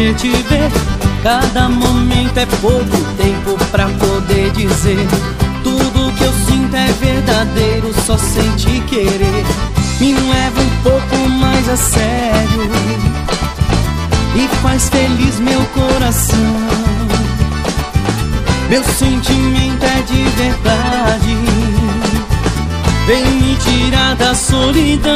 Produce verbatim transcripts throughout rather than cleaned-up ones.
poder te ver. Cada momento é pouco tempo pra poder dizer. Tudo que eu sinto é verdadeiro, só sem te querer. Me leva um pouco mais a sério e faz feliz meu coração. Meu sentimento é de verdade, vem me tirar da solidão.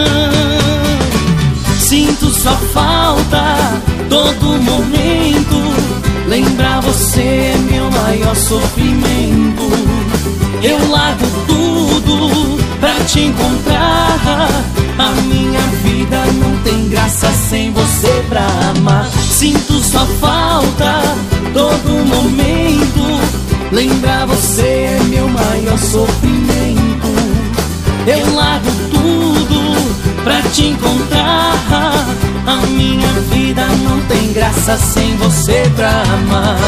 Sinto sua falta todo momento, lembrar você é meu maior sofrimento. Eu largo tudo pra te encontrar, a minha vida não tem graça sem você pra amar. Sinto sua falta todo momento, lembrar você é meu maior sofrimento. Eu largo tudo pra te encontrar, a minha vida não tem graça sem você pra amar.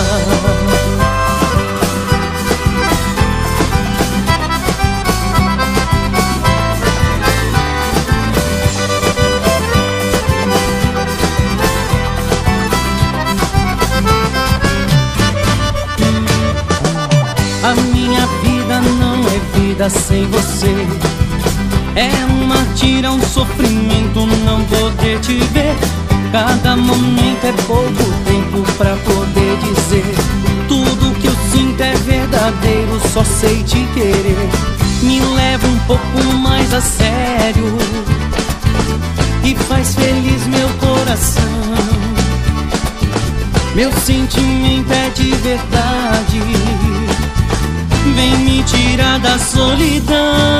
A minha vida não é vida sem você. É uma tira, um sofrimento não poder te ver. Cada momento é pouco tempo pra poder dizer. Tudo que eu sinto é verdadeiro, só sei te querer. Me leva um pouco mais a sério e faz feliz meu coração. Meu sentimento é de verdade, vem me tirar da solidão.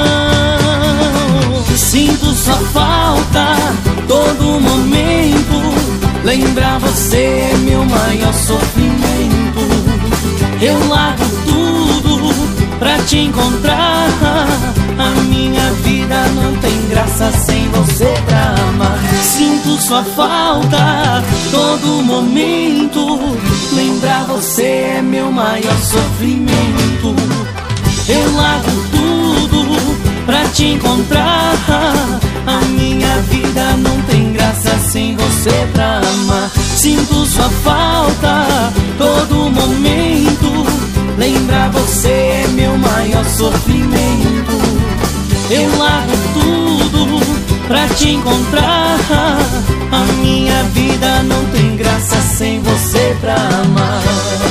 Sinto sua falta todo momento, lembrar você é meu maior sofrimento. Eu largo tudo pra te encontrar, a minha vida não tem graça sem você pra amar. Sinto sua falta todo momento, lembrar você é meu maior sofrimento. Eu largo tudo pra te encontrar, a minha vida não tem graça sem você pra amar. Sinto sua falta todo momento, lembrar você é meu maior sofrimento. Eu largo tudo pra te encontrar, a minha vida não tem graça sem você pra amar.